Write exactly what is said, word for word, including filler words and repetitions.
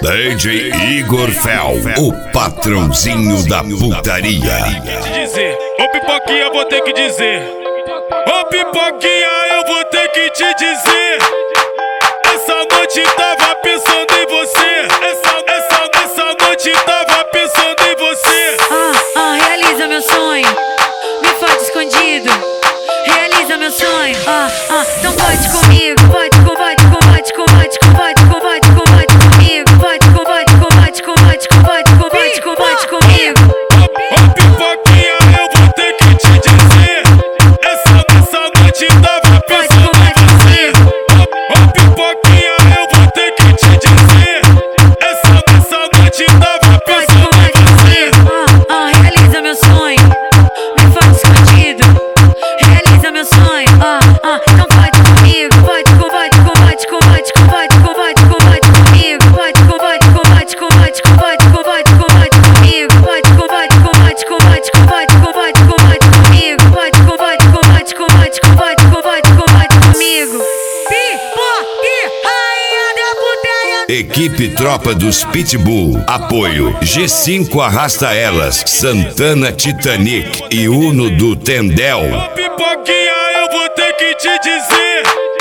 D J Igor Fel, o patrãozinho da putaria. Dizer, ô Pipoquinha, vou ter que dizer. Ô Pipoquinha, eu vou ter que te dizer. Essa noite tava pensando em você. Essa, essa, essa noite tava pensando em você. Ah, ah, realiza meu sonho. Me faz escondido. Realiza meu sonho. Ah, ah, então pode comigo. Pode, combate, combate, combate, combate, combate, combate comigo. Pode, combate, combate, combate, combate, combate, combate comigo. Ô Pipoquinha, eu vou ter que te dizer. Essa, essa noite tava pensando em você. Ô Pipoquinha, eu vou ter que te dizer. Essa, essa noite tava pensando em você. Ah, ah, realiza meu sonho. Me faz escondido. Realiza meu sonho. Ah, ah, então pode comigo. Pode, combate, combate, combate, combate, combate, combate comigo. Pode, combate, combate, combate, combate, combate, combate comigo. Pode, combate, combate, combate, combate, combate, combate comigo. Pode, combate, combate, combate, combate, combate, combate comigo. Pipoque, rainha da putaria. Equipe Tropa dos Pitbull. Apoio G cinco Arrasta Elas, Santana Titanic e Uno do Tendel. Ô Pipoquinha, eu vou ter que te dizer.